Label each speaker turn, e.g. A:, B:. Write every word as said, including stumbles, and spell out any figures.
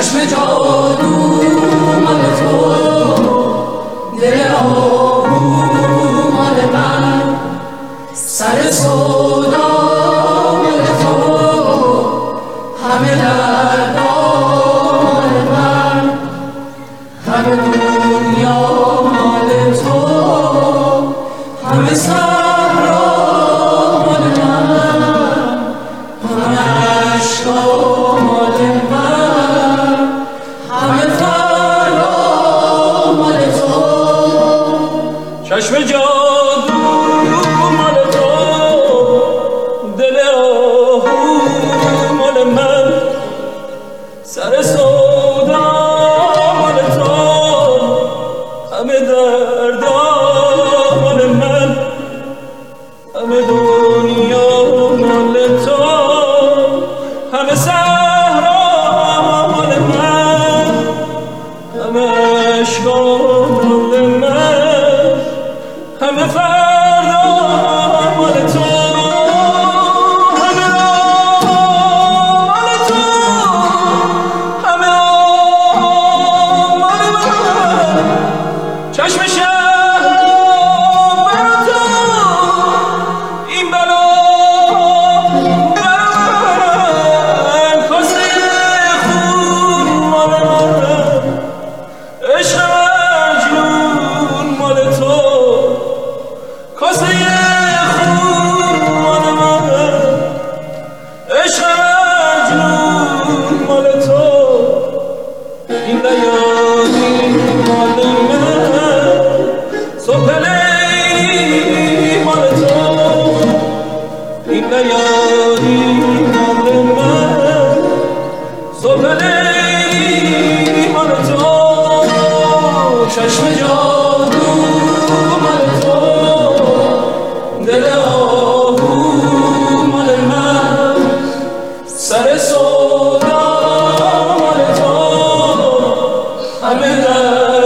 A: چشم جادو مال تو، دل آهو مال من، سر سودا مال تو، همه دردا مال من، همه دنیا مال تو، همه صحرا مال من، همه عشقا مال من، همه فردا مال تو. چشم جادو مال تو، دل آهو مال من، سر سودا مال تو، همه دردا مال من، همه دنیا مال تو، همه صحرا مال من، همه عشقا مال من، همه فردا مال تو، همه راه مال تو، همه آه مال من، چشم شهر بر تو، این بلا بر من، کاسه خون مال من، عشق مجنون مال تو، کاسه خون مال من، عشق مجنون مال تو، این لیالی مال من، صبح لیلی مال تو، این لیالی مال من، صبح لیلی مال تو. چشم جادو مال تو، دل آهو مال من، سر سودا مال تو، همه در